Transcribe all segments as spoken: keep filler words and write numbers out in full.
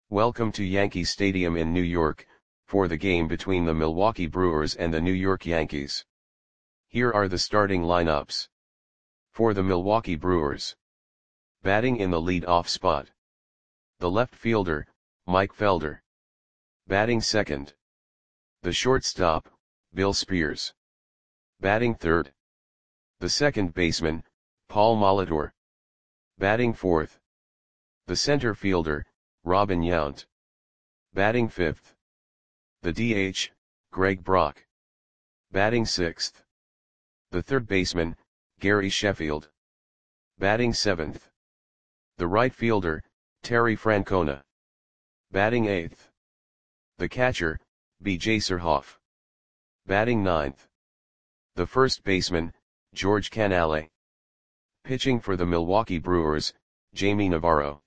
Welcome to Yankee Stadium in New York, for the game between the Milwaukee Brewers and the New York Yankees. Here are the starting lineups. For the Milwaukee Brewers. Batting in the lead-off spot. The left fielder, Mike Felder. Batting second. The shortstop, Bill Spears. Batting third. The second baseman, Paul Molitor. Batting fourth. The center fielder, Robin Yount. Batting fifth. The D H, Greg Brock. Batting sixth. The third baseman, Gary Sheffield. Batting seventh. The right fielder, Terry Francona. Batting eighth. The catcher, B J Surhoff. Batting ninth. The first baseman, George Canale. Pitching for the Milwaukee Brewers, Jamie Navarro.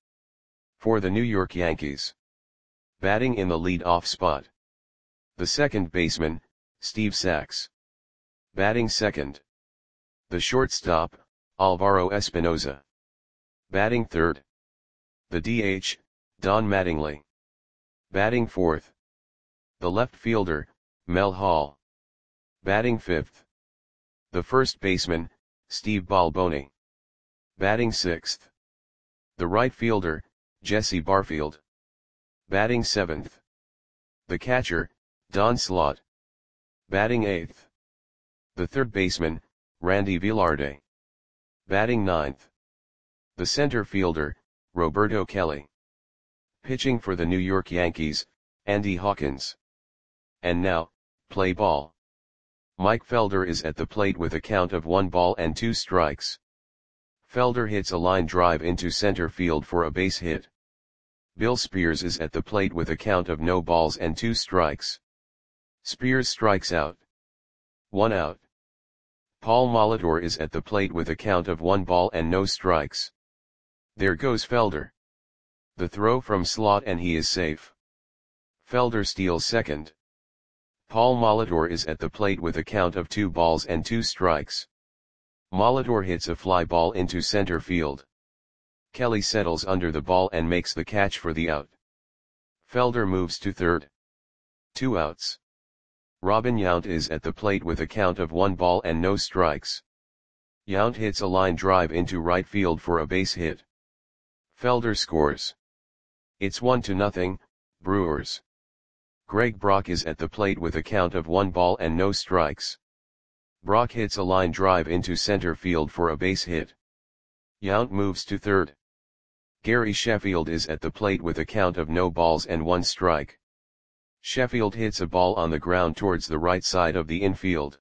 For the New York Yankees. Batting in the lead-off spot. The second baseman, Steve Sax. Batting second. The shortstop, Alvaro Espinoza. Batting third. The D H, Don Mattingly. Batting fourth. The left fielder, Mel Hall. Batting fifth. The first baseman, Steve Balboni. Batting sixth. The right fielder, Jesse Barfield. Batting seventh. The catcher, Don Slaught. Batting eighth. The third baseman, Randy Velarde. Batting ninth. The center fielder, Roberto Kelly. Pitching for the New York Yankees, Andy Hawkins. And now, play ball. Mike Felder is at the plate with a count of one ball and two strikes. Felder hits a line drive into center field for a base hit. Bill Spears is at the plate with a count of no balls and two strikes. Spears strikes out. One out. Paul Molitor is at the plate with a count of one ball and no strikes. There goes Felder. The throw from Slaught and he is safe. Felder steals second. Paul Molitor is at the plate with a count of two balls and two strikes. Molitor hits a fly ball into center field. Kelly settles under the ball and makes the catch for the out. Felder moves to third. Two outs. Robin Yount is at the plate with a count of one ball and no strikes. Yount hits a line drive into right field for a base hit. Felder scores. It's one to nothing, Brewers. Greg Brock is at the plate with a count of one ball and no strikes. Brock hits a line drive into center field for a base hit. Yount moves to third. Gary Sheffield is at the plate with a count of no balls and one strike. Sheffield hits a ball on the ground towards the right side of the infield.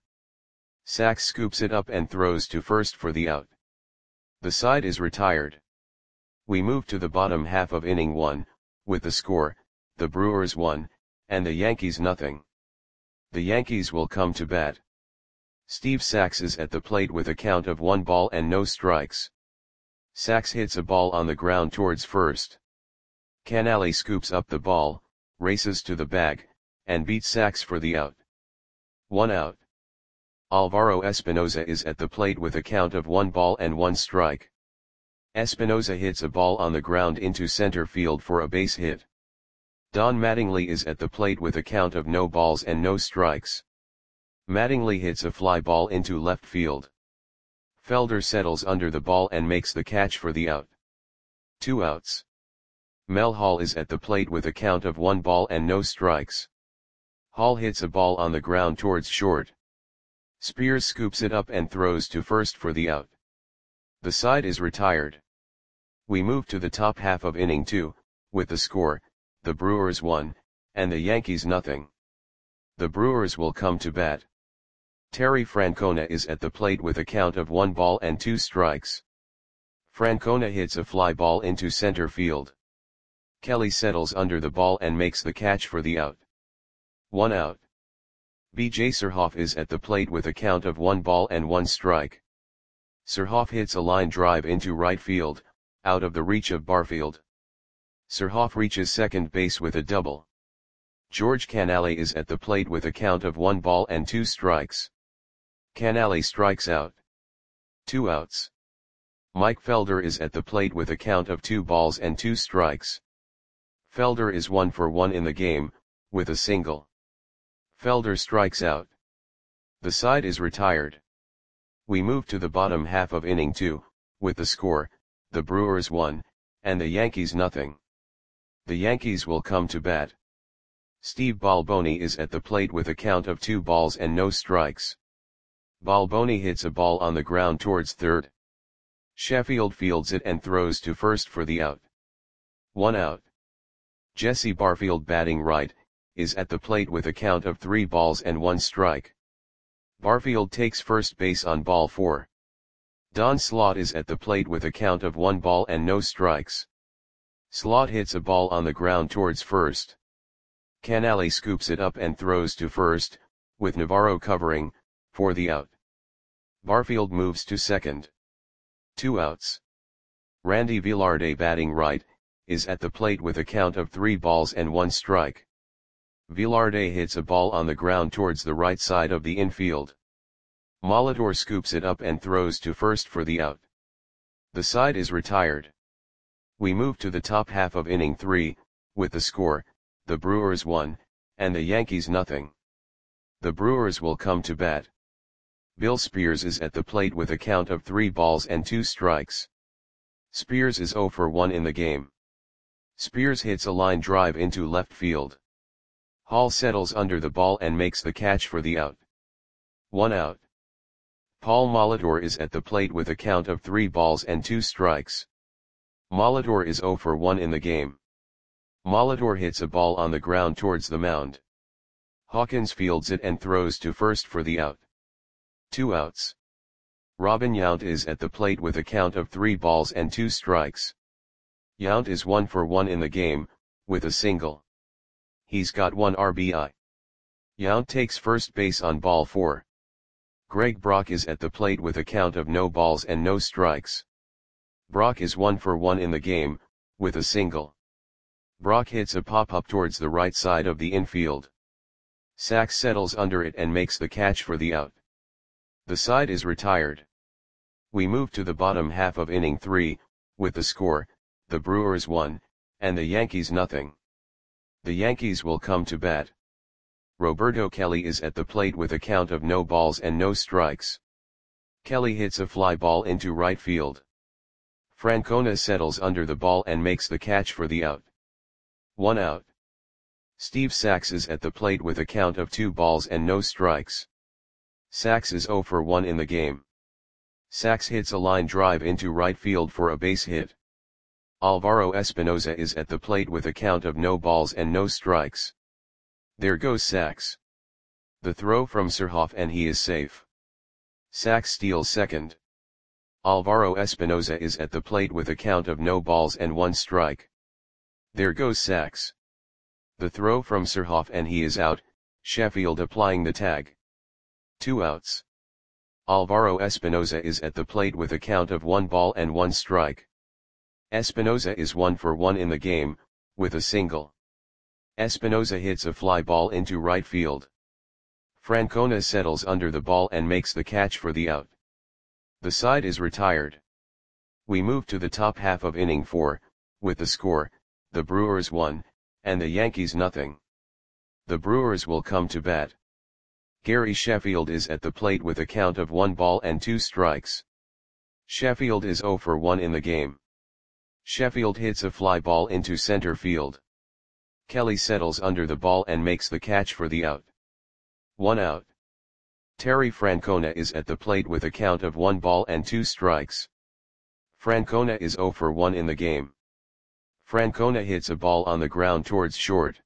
Sax scoops it up and throws to first for the out. The side is retired. We move to the bottom half of inning one, with the score, the Brewers one, and the Yankees nothing. The Yankees will come to bat. Steve Sax is at the plate with a count of one ball and no strikes. Sax hits a ball on the ground towards first. Canale scoops up the ball, races to the bag, and beats Sax for the out. One out. Alvaro Espinoza is at the plate with a count of one ball and one strike. Espinoza hits a ball on the ground into center field for a base hit. Don Mattingly is at the plate with a count of no balls and no strikes. Mattingly hits a fly ball into left field. Felder settles under the ball and makes the catch for the out. Two outs. Mel Hall is at the plate with a count of one ball and no strikes. Hall hits a ball on the ground towards short. Spears scoops it up and throws to first for the out. The side is retired. We move to the top half of inning two, with the score, the Brewers one, and the Yankees nothing. The Brewers will come to bat. Terry Francona is at the plate with a count of one ball and two strikes. Francona hits a fly ball into center field. Kelly settles under the ball and makes the catch for the out. One out. B J Surhoff is at the plate with a count of one ball and one strike. Surhoff hits a line drive into right field, out of the reach of Barfield. Surhoff reaches second base with a double. George Canale is at the plate with a count of one ball and two strikes. Canale strikes out. Two outs. Mike Felder is at the plate with a count of two balls and two strikes. Felder is one for one in the game, with a single. Felder strikes out. The side is retired. We move to the bottom half of inning two, with the score, the Brewers one, and the Yankees nothing. The Yankees will come to bat. Steve Balboni is at the plate with a count of two balls and no strikes. Balboni hits a ball on the ground towards third. Sheffield fields it and throws to first for the out. One out. Jesse Barfield, batting right, is at the plate with a count of three balls and one strike. Barfield takes first base on ball four. Don Slaught is at the plate with a count of one ball and no strikes. Slaught hits a ball on the ground towards first. Canale scoops it up and throws to first, with Navarro covering, for the out. Barfield moves to second. Two outs. Randy Velarde, batting right, is at the plate with a count of three balls and one strike. Velarde hits a ball on the ground towards the right side of the infield. Molitor scoops it up and throws to first for the out. The side is retired. We move to the top half of inning three, with the score, the Brewers one, and the Yankees nothing. The Brewers will come to bat. Bill Spears is at the plate with a count of three balls and two strikes. Spears is zero for one in the game. Spears hits a line drive into left field. Hall settles under the ball and makes the catch for the out. One out. Paul Molitor is at the plate with a count of three balls and two strikes. Molitor is zero for one in the game. Molitor hits a ball on the ground towards the mound. Hawkins fields it and throws to first for the out. Two outs. Robin Yount is at the plate with a count of three balls and two strikes. Yount is one for one in the game, with a single. He's got one R B I. Yount takes first base on ball four. Greg Brock is at the plate with a count of no balls and no strikes. Brock is one for one in the game, with a single. Brock hits a pop-up towards the right side of the infield. Sachs settles under it and makes the catch for the out. The side is retired. We move to the bottom half of inning three, with the score, the Brewers one, and the Yankees nothing. The Yankees will come to bat. Roberto Kelly is at the plate with a count of no balls and no strikes. Kelly hits a fly ball into right field. Francona settles under the ball and makes the catch for the out. One out. Steve Sachs is at the plate with a count of two balls and no strikes. Sachs is zero for one in the game. Sachs hits a line drive into right field for a base hit. Alvaro Espinoza is at the plate with a count of no balls and no strikes. There goes Sachs. The throw from Surhoff and he is safe. Sachs steals second. Alvaro Espinoza is at the plate with a count of no balls and one strike. There goes Sachs. The throw from Surhoff and he is out, Sheffield applying the tag. Two outs. Alvaro Espinoza is at the plate with a count of one ball and one strike. Espinoza is one for one in the game, with a single. Espinoza hits a fly ball into right field. Francona settles under the ball and makes the catch for the out. The side is retired. We move to the top half of inning four, with the score, the Brewers one, and the Yankees nothing. The Brewers will come to bat. Gary Sheffield is at the plate with a count of one ball and two strikes. Sheffield is zero for one in the game. Sheffield hits a fly ball into center field. Kelly settles under the ball and makes the catch for the out. One out. Terry Francona is at the plate with a count of one ball and two strikes. Francona is zero for one in the game. Francona hits a ball on the ground towards short.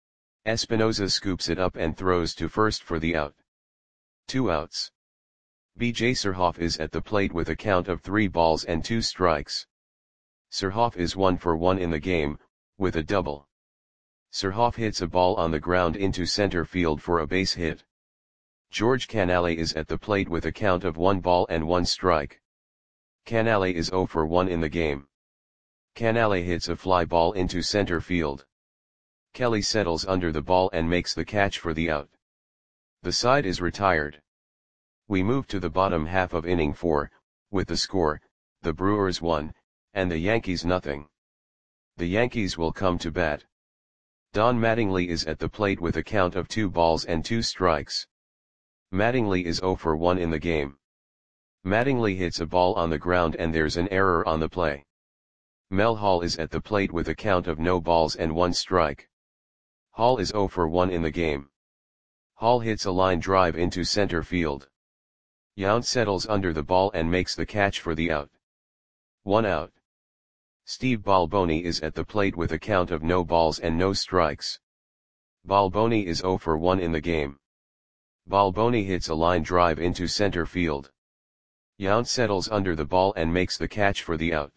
Espinoza scoops it up and throws to first for the out. Two outs. B J Surhoff is at the plate with a count of three balls and two strikes. Surhoff is one for one in the game, with a double. Surhoff hits a ball on the ground into center field for a base hit. George Canale is at the plate with a count of one ball and one strike. Canale is zero for one in the game. Canale hits a fly ball into center field. Kelly settles under the ball and makes the catch for the out. The side is retired. We move to the bottom half of inning four, with the score, the Brewers one, and the Yankees nothing. The Yankees will come to bat. Don Mattingly is at the plate with a count of two balls and two strikes. Mattingly is zero for one in the game. Mattingly hits a ball on the ground and there's an error on the play. Mel Hall is at the plate with a count of no balls and one strike. Hall is zero for one in the game. Hall hits a line drive into center field. Yount settles under the ball and makes the catch for the out. One out. Steve Balboni is at the plate with a count of no balls and no strikes. Balboni is zero for one in the game. Balboni hits a line drive into center field. Yount settles under the ball and makes the catch for the out.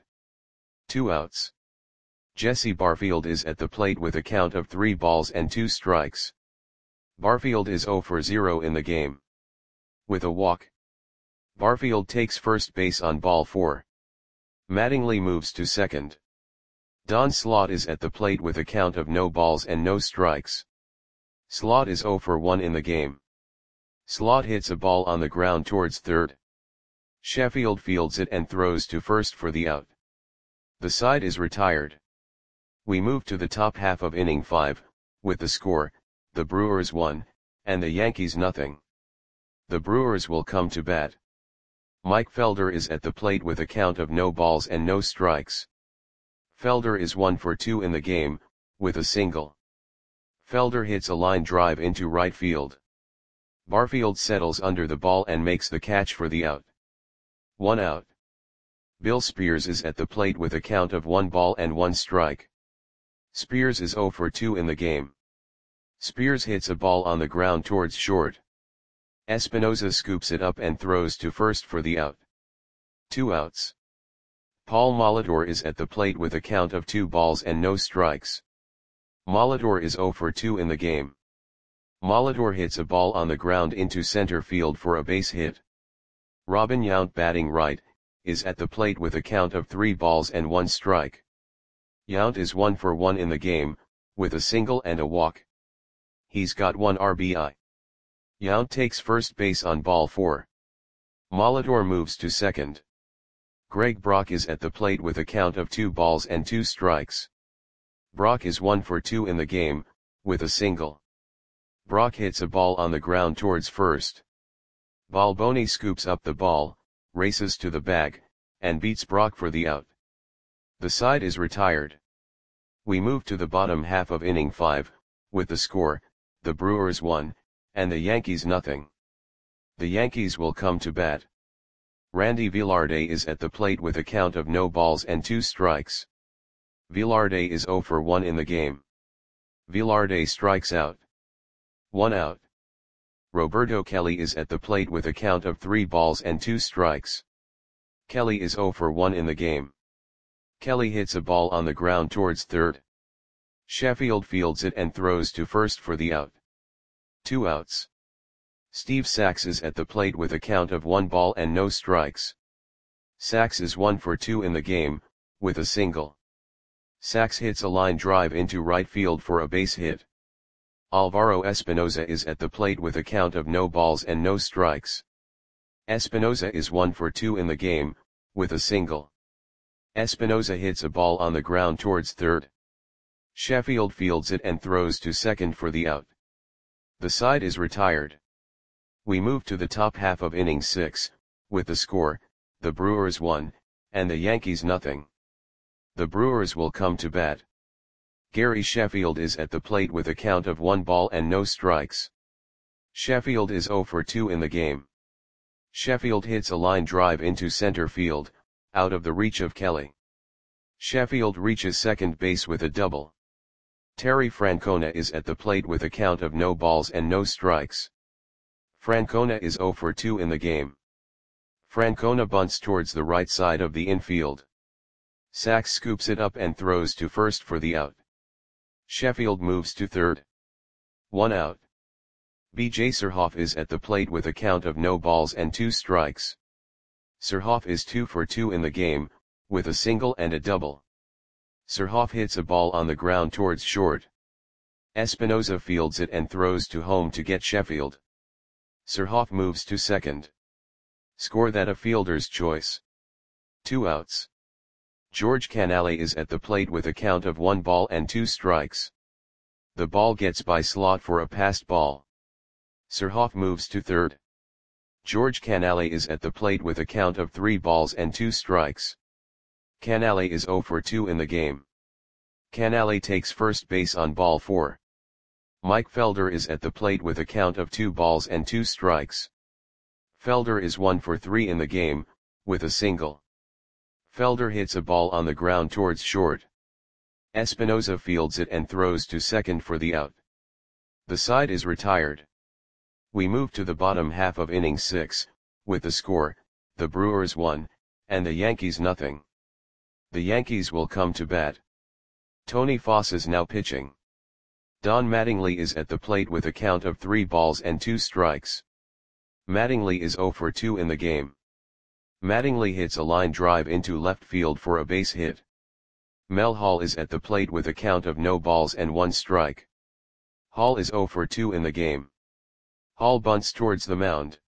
Two outs. Jesse Barfield is at the plate with a count of three balls and two strikes. Barfield is zero for zero in the game. With a walk, Barfield takes first base on ball four. Mattingly moves to second. Don Slaught is at the plate with a count of no balls and no strikes. Slaught is zero for one in the game. Slaught hits a ball on the ground towards third. Sheffield fields it and throws to first for the out. The side is retired. We move to the top half of inning five, with the score, the Brewers one, and the Yankees nothing. The Brewers will come to bat. Mike Felder is at the plate with a count of no balls and no strikes. Felder is one for two in the game, with a single. Felder hits a line drive into right field. Barfield settles under the ball and makes the catch for the out. One out. Bill Spears is at the plate with a count of one ball and one strike. Spears is zero for two in the game. Spears hits a ball on the ground towards short. Espinoza scoops it up and throws to first for the out. Two outs. Paul Molitor is at the plate with a count of two balls and no strikes. Molitor is zero for two in the game. Molitor hits a ball on the ground into center field for a base hit. Robin Yount, batting right, is at the plate with a count of three balls and one strike. Yount is one for one in the game, with a single and a walk. He's got one R B I. Yount takes first base on ball four. Molitor moves to second. Greg Brock is at the plate with a count of two balls and two strikes. Brock is one for two in the game, with a single. Brock hits a ball on the ground towards first. Balboni scoops up the ball, races to the bag, and beats Brock for the out. The side is retired. We move to the bottom half of inning five, with the score, the Brewers one, and the Yankees nothing. The Yankees will come to bat. Randy Velarde is at the plate with a count of no balls and two strikes. Velarde is zero for one in the game. Velarde strikes out. One out. Roberto Kelly is at the plate with a count of three balls and two strikes. Kelly is zero for one in the game. Kelly hits a ball on the ground towards third. Sheffield fields it and throws to first for the out. Two outs. Steve Sax is at the plate with a count of one ball and no strikes. Sax is one for two in the game, with a single. Sax hits a line drive into right field for a base hit. Alvaro Espinoza is at the plate with a count of no balls and no strikes. Espinoza is one for two in the game, with a single. Espinoza hits a ball on the ground towards third. Sheffield fields it and throws to second for the out. The side is retired. We move to the top half of inning six, with the score, the Brewers one, and the Yankees nothing. The Brewers will come to bat. Gary Sheffield is at the plate with a count of one ball and no strikes. Sheffield is zero for two in the game. Sheffield hits a line drive into center field, out of the reach of Kelly. Sheffield reaches second base with a double. Terry Francona is at the plate with a count of no balls and no strikes. Francona is zero for two in the game. Francona bunts towards the right side of the infield. Sax scoops it up and throws to first for the out. Sheffield moves to third. One out. B J Surhoff is at the plate with a count of no balls and two strikes. Surhoff is two for two in the game, with a single and a double. Surhoff hits a ball on the ground towards short. Espinoza fields it and throws to home to get Sheffield. Surhoff moves to second. Score that a fielder's choice. Two outs. George Canale is at the plate with a count of one ball and two strikes. The ball gets by Slot for a passed ball. Surhoff moves to third. George Canale is at the plate with a count of three balls and two strikes. Canale is zero for two in the game. Canale takes first base on ball four. Mike Felder is at the plate with a count of two balls and two strikes. Felder is one for three in the game, with a single. Felder hits a ball on the ground towards short. Espinoza fields it and throws to second for the out. The side is retired. We move to the bottom half of inning six, with the score, the Brewers one, and the Yankees nothing. The Yankees will come to bat. Tony Foss is now pitching. Don Mattingly is at the plate with a count of three balls and two strikes. Mattingly is zero for two in the game. Mattingly hits a line drive into left field for a base hit. Mel Hall is at the plate with a count of no balls and one strike. Hall is zero for two in the game. Hall bunts towards the mound.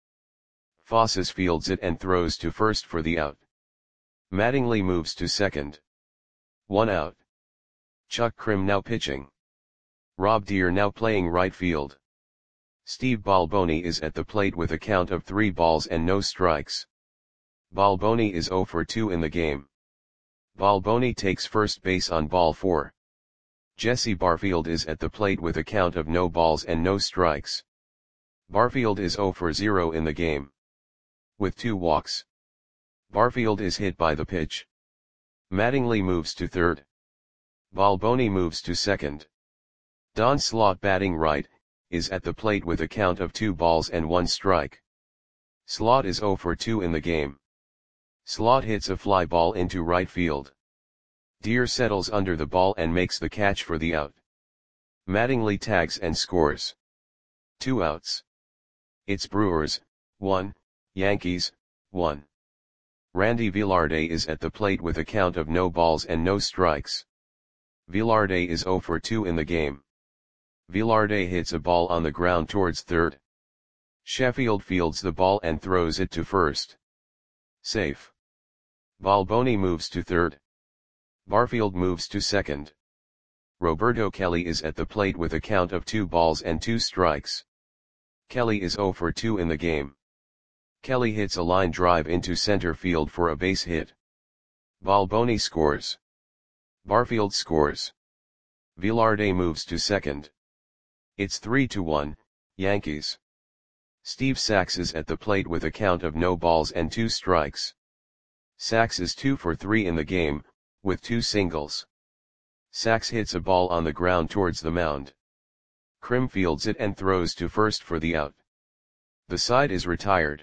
Foss fields it and throws to first for the out. Mattingly moves to second. One out. Chuck Krim now pitching. Rob Deere now playing right field. Steve Balboni is at the plate with a count of three balls and no strikes. Balboni is zero for two in the game. Balboni takes first base on ball four. Jesse Barfield is at the plate with a count of no balls and no strikes. Barfield is zero for zero in the game. With two walks. Barfield is hit by the pitch. Mattingly moves to third. Balboni moves to second. Don Slot, batting right, is at the plate with a count of two balls and one strike. Slot is zero for two in the game. Slot hits a fly ball into right field. Deere settles under the ball and makes the catch for the out. Mattingly tags and scores. Two outs. It's Brewers, one, Yankees, one. Randy Velarde is at the plate with a count of no balls and no strikes. Velarde is zero for two in the game. Velarde hits a ball on the ground towards third. Sheffield fields the ball and throws it to first. Safe. Balboni moves to third. Barfield moves to second. Roberto Kelly is at the plate with a count of two balls and two strikes. Kelly is zero for two in the game. Kelly hits a line drive into center field for a base hit. Balboni scores. Barfield scores. Velarde moves to second. It's three to one, Yankees. Steve Sax is at the plate with a count of no balls and two strikes. Sax is two for three in the game, with two singles. Sax hits a ball on the ground towards the mound. Krim fields it and throws to first for the out. The side is retired.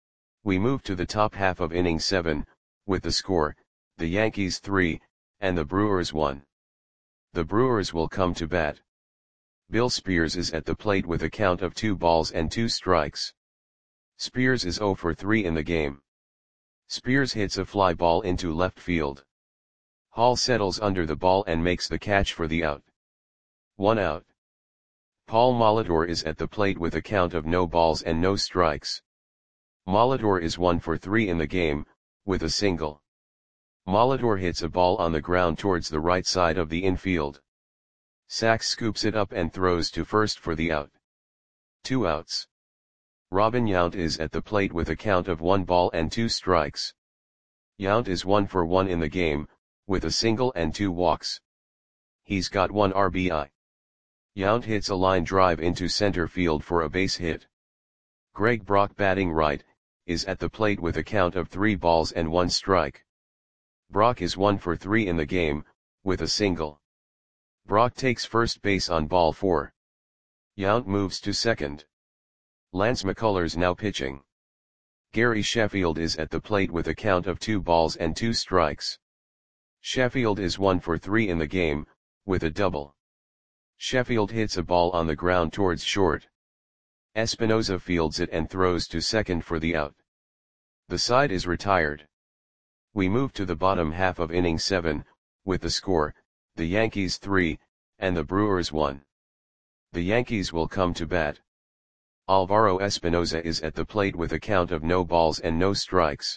We move to the top half of inning seven, with the score, the Yankees three, and the Brewers one. The Brewers will come to bat. Bill Spears is at the plate with a count of two balls and two strikes. Spears is zero for three in the game. Spears hits a fly ball into left field. Hall settles under the ball and makes the catch for the out. One out. Paul Molitor is at the plate with a count of no balls and no strikes. Molitor is one for three in the game, with a single. Molitor hits a ball on the ground towards the right side of the infield. Sax scoops it up and throws to first for the out. Two outs. Robin Yount is at the plate with a count of one ball and two strikes. Yount is one for one in the game, with a single and two walks. He's got one R B I. Yount hits a line drive into center field for a base hit. Greg Brock, batting right, is at the plate with a count of three balls and one strike. Brock is one for three in the game, with a single. Brock takes first base on ball four. Yount moves to second. Lance McCullers now pitching. Gary Sheffield is at the plate with a count of two balls and two strikes. Sheffield is one for three in the game, with a double. Sheffield hits a ball on the ground towards short. Espinoza fields it and throws to second for the out. The side is retired. We move to the bottom half of inning seven, with the score, the Yankees three, and the Brewers one. The Yankees will come to bat. Alvaro Espinoza is at the plate with a count of no balls and no strikes.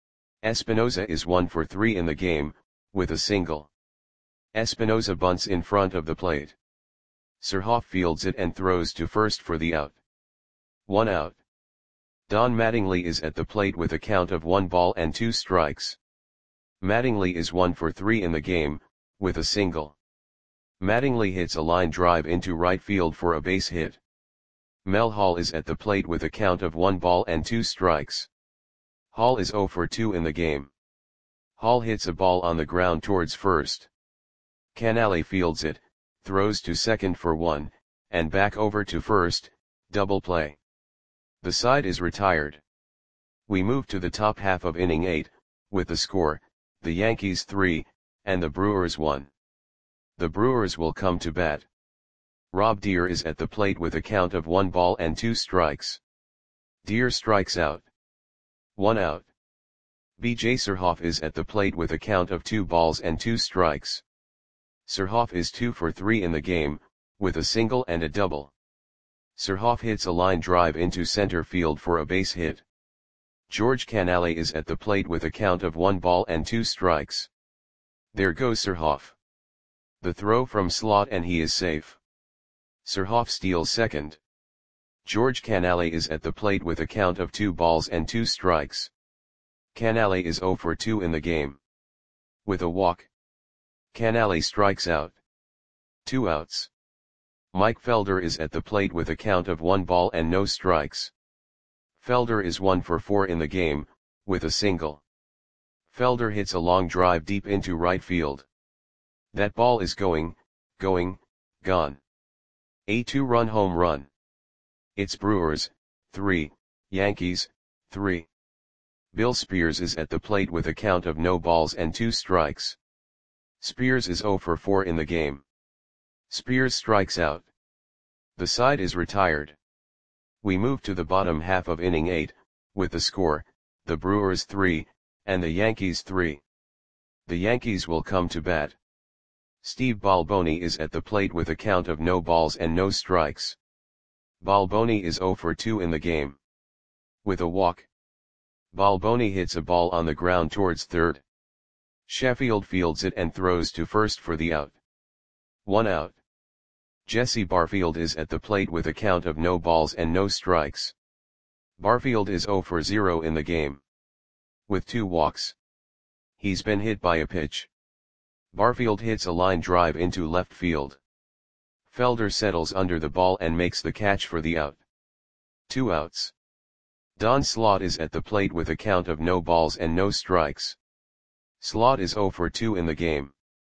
Espinoza is one for three in the game, with a single. Espinoza bunts in front of the plate. Surhoff fields it and throws to first for the out. One out. Don Mattingly is at the plate with a count of one ball and two strikes. Mattingly is one for three in the game, with a single. Mattingly hits a line drive into right field for a base hit. Mel Hall is at the plate with a count of one ball and two strikes. Hall is zero for two in the game. Hall hits a ball on the ground towards first. Canale fields it, throws to second for one, and back over to first, double play. The side is retired. We move to the top half of inning eight, with the score, the Yankees three, and the Brewers one. The Brewers will come to bat. Rob Deer is at the plate with a count of one ball and two strikes. Deer strikes out. One out. B J Surhoff is at the plate with a count of two balls and two strikes. Surhoff is two for three in the game, with a single and a double. Surhoff hits a line drive into center field for a base hit. George Canale is at the plate with a count of one ball and two strikes. There goes Surhoff. The throw from slot and he is safe. Surhoff steals second. George Canale is at the plate with a count of two balls and two strikes. Canale is zero for two in the game. With a walk. Canale strikes out. Two outs. Mike Felder is at the plate with a count of one ball and no strikes. Felder is one for four in the game, with a single. Felder hits a long drive deep into right field. That ball is going, going, gone. A two-run home run. It's Brewers, three, Yankees, three. Bill Spears is at the plate with a count of no balls and two strikes. Spears is zero for four in the game. Spears strikes out. The side is retired. We move to the bottom half of inning eight, with the score, the Brewers three, and the Yankees three. The Yankees will come to bat. Steve Balboni is at the plate with a count of no balls and no strikes. Balboni is zero for two in the game. With a walk. Balboni hits a ball on the ground towards third. Sheffield fields it and throws to first for the out. One out. Jesse Barfield is at the plate with a count of no balls and no strikes. Barfield is zero for zero in the game. With two walks. He's been hit by a pitch. Barfield hits a line drive into left field. Felder settles under the ball and makes the catch for the out. Two outs. Don Slaught is at the plate with a count of no balls and no strikes. Slaught is zero for two in the game.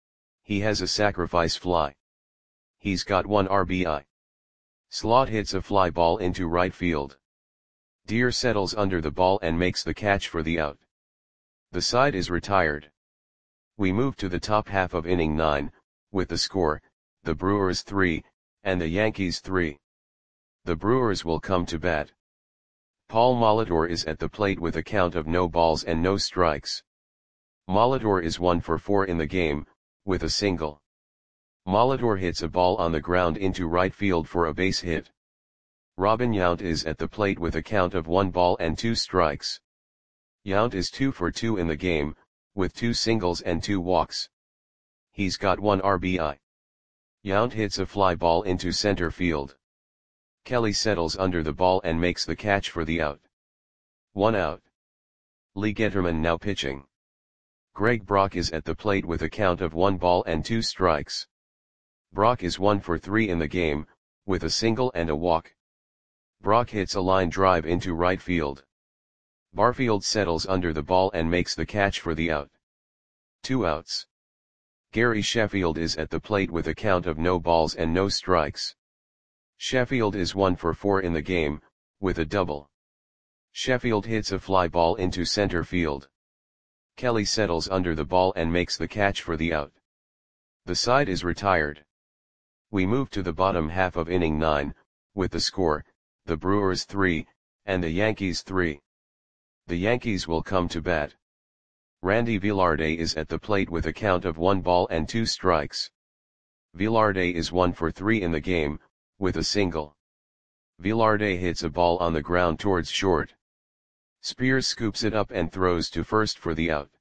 He has a sacrifice fly. He's got one R B I. Slaught hits a fly ball into right field. Deer settles under the ball and makes the catch for the out. The side is retired. We move to the top half of inning nine, with the score, the Brewers three, and the Yankees three. The Brewers will come to bat. Paul Molitor is at the plate with a count of no balls and no strikes. Molitor is one for four in the game, with a single. Molitor hits a ball on the ground into right field for a base hit. Robin Yount is at the plate with a count of one ball and two strikes. Yount is two for two in the game, with two singles and two walks. He's got one R B I. Yount hits a fly ball into center field. Kelly settles under the ball and makes the catch for the out. One out. Lee Getterman now pitching. Greg Brock is at the plate with a count of one ball and two strikes. Brock is one for three in the game, with a single and a walk. Brock hits a line drive into right field. Barfield settles under the ball and makes the catch for the out. Two outs. Gary Sheffield is at the plate with a count of no balls and no strikes. Sheffield is one for four in the game, with a double. Sheffield hits a fly ball into center field. Kelly settles under the ball and makes the catch for the out. The side is retired. We move to the bottom half of inning nine, with the score, the Brewers three, and the Yankees three. The Yankees will come to bat. Randy Velarde is at the plate with a count of one ball and two strikes. Velarde is one for three in the game, with a single. Velarde hits a ball on the ground towards short. Spears scoops it up and throws to first for the out.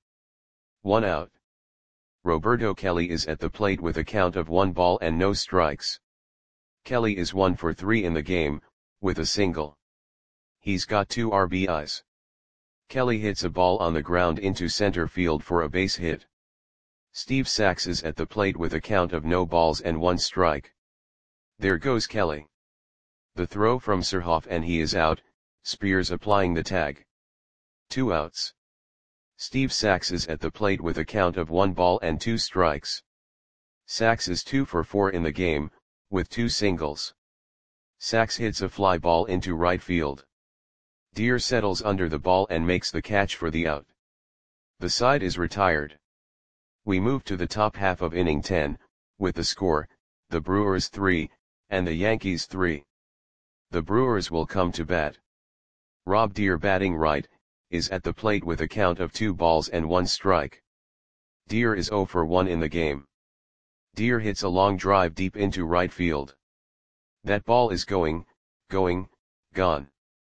One out. Roberto Kelly is at the plate with a count of one ball and no strikes. Kelly is one for three in the game, with a single. He's got two R B Is. Kelly hits a ball on the ground into center field for a base hit. Steve Sax is at the plate with a count of no balls and one strike. There goes Kelly. The throw from Surhoff and he is out, Spears applying the tag. Two outs. Steve Sax is at the plate with a count of one ball and two strikes. Sax is two for four in the game, with two singles. Sax hits a fly ball into right field. Deer settles under the ball and makes the catch for the out. The side is retired. We move to the top half of inning ten, with the score, the Brewers three, and the Yankees three. The Brewers will come to bat. Rob Deer, batting right, is at the plate with a count of two balls and one strike. Deer is zero for one in the game. Deer hits a long drive deep into right field. That ball is going, going, gone.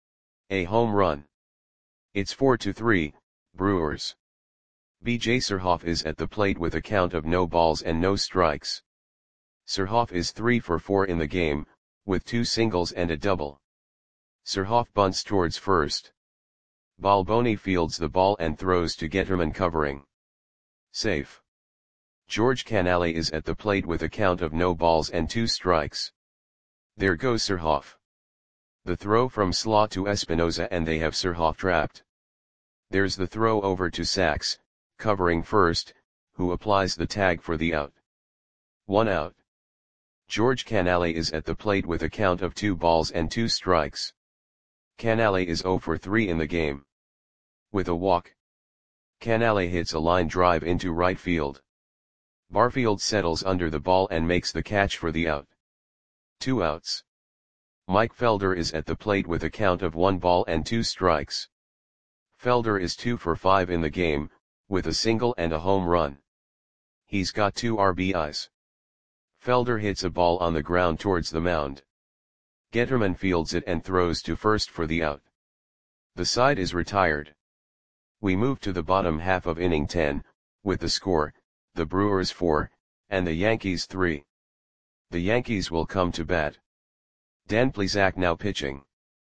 A home run. It's four to three, Brewers. B J Surhoff is at the plate with a count of no balls and no strikes. Surhoff is three for four in the game, with two singles and a double. Surhoff bunts towards first. Balboni fields the ball and throws to Getterman covering. Safe. George Canale is at the plate with a count of no balls and two strikes. There goes Surhoff. The throw from Slaw to Espinoza and they have Surhoff trapped. There's the throw over to Sax, covering first, who applies the tag for the out. One out. George Canale is at the plate with a count of two balls and two strikes. Canale is zero for three in the game. With a walk. Canale hits a line drive into right field. Barfield settles under the ball and makes the catch for the out. Two outs. Mike Felder is at the plate with a count of one ball and two strikes. Felder is two for five in the game, with a single and a home run. He's got two R B Is. Felder hits a ball on the ground towards the mound. Getterman fields it and throws to first for the out. The side is retired. We move to the bottom half of inning ten, with the score, the Brewers four, and the Yankees three. The Yankees will come to bat. Dan Plesac now pitching.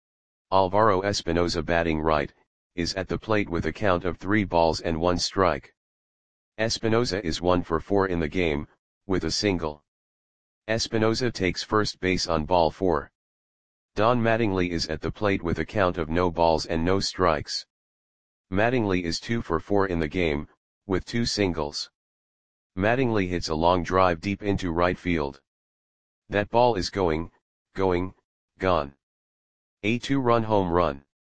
Alvaro Espinoza, batting right, is at the plate with a count of three balls and one strike. Espinoza is one for four in the game, with a single. Espinoza takes first base on ball four. Don Mattingly is at the plate with a count of no balls and no strikes. Mattingly is two for four in the game, with two singles. Mattingly hits a long drive deep into right field. That ball is going, going, gone. A two-run home run.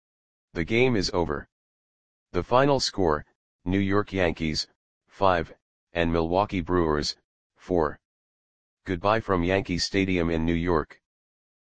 The game is over. The final score, New York Yankees, five, and Milwaukee Brewers, four. Goodbye from Yankee Stadium in New York.